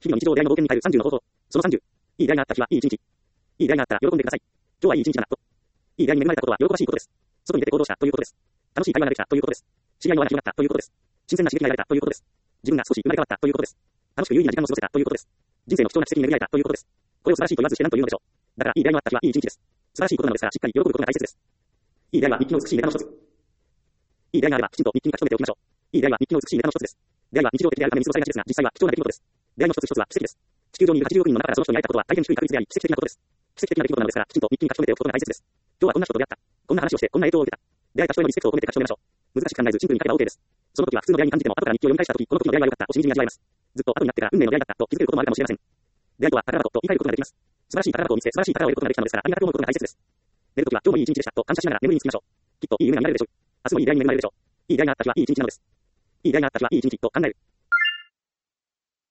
日々の日常出会いの冒険に変える30の方法。その30。いい出会いがあった日はいい一日。いい出会いがあったら喜んでください。今日はいい一日だなと。いい出会いに恵まれたことは喜ばしいことです。外に出て行動したということです。楽しい会話ができたということです。知り合いの輪が広がったということです。新鮮な刺激が得られたということです。自分が少し生まれ変わったということです。楽しく有意義な時間を過ごせたということです。人生の貴重な奇跡に巡り合えたということです。これを素晴らしいと言わずして何と言うのでしょう。だからいい出会いのあった日はいい一日です。素晴らしいことなのですからしっかり喜ぶことが大切です。いい出会いは日記の美しいネタの一つ。いい出会いがあればきちんと日記に書き留めておきましょう。いい出会いは日記の美しいネタの一つです。出会いは日常的であるために過ごされがちですが、実際は貴重な出来事です。出会いの一つ一つは奇跡です。地球上にいる80億人の中からその人に会えたことは大変低い確率であり、奇跡的なことです。奇跡的な出来事なのですから、きちんと日記に書き留めておくことが大切です。今日はこんな人と出会った。こんな話をして、こんな影響を受けた。出会えた人へのリスペクトを込めて書き留めましょう。難しく考えずシンプルに書けば OK です。その時は普通の出会いに感じても後から日記を読み返した時、この時の出会いは良かったとしみじみ味わえます。ずっと後になってから運命の出会いだったと気づけることもあるかもしれません。出会いとは宝箱と言い換えることができます。素晴らしい宝箱を見つけ、素晴らしい宝を得ることができたのですから、ありがたく思うことが大切です。寝る時は今日もいい一日でしたと感謝しながら眠りにつきましょう。きっといい夢が見られるでしょう。明日もいい出会いに恵まれるでしょう。いい出会いがあった日はいい一日なのです。いい出会いがあった日はいい一日と考える。